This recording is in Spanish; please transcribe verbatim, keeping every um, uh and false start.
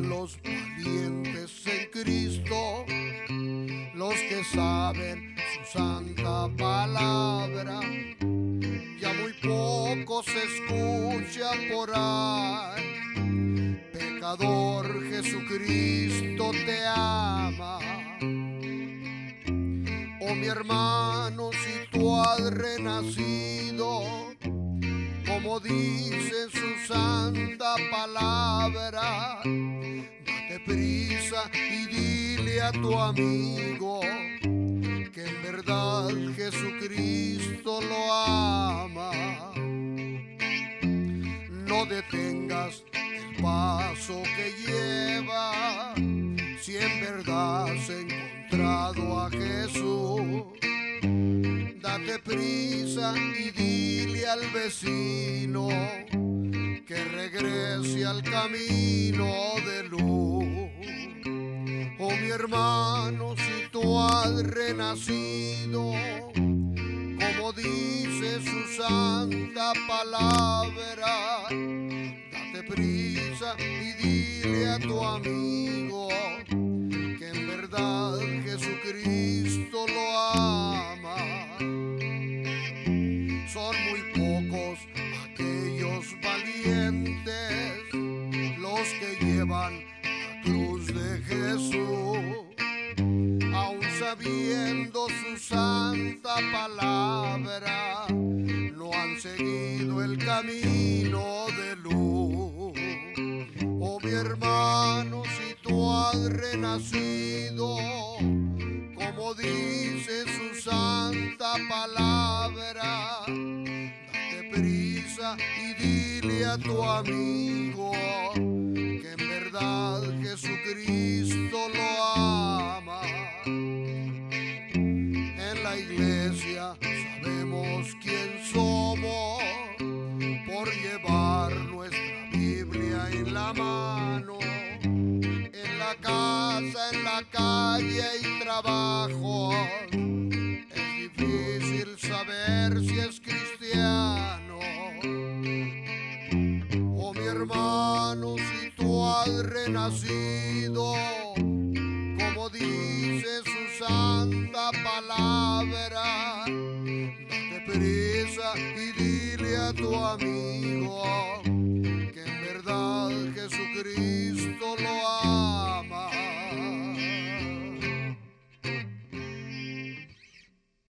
los valientes en Cristo, los que saben su santa palabra. Ya muy poco se escucha por ahí: pecador, Jesucristo te ama. Oh mi hermano, si tú has renacido, como dice su santa palabra, date prisa y dile a tu amigo que en verdad Jesucristo lo ama. No detengas el paso que lleva, si en verdad has encontrado a Jesús. Date prisa y dile al vecino que regrese al camino de luz. Oh mi hermano, si tú has renacido, como dice su santa palabra, date prisa y dile a tu amigo que en verdad Jesucristo lo ama. Son muy pocos aquellos valientes, los que llevan la cruz de Jesús, aun sabiendo su santa palabra, no han seguido el camino de luz. Oh mi hermano, si tú has renacido, como dice su santa palabra, date prisa y dile a tu amigo que en verdad Jesucristo lo ama. En la iglesia sabemos quién somos por llevar nuestra Biblia en la mano. En la casa, en la calle y trabajo, es difícil saber si es cristiano. Oh mi hermano, si tú has renacido, como dice su santa palabra, date prisa y dile a tu amigo que en verdad Jesucristo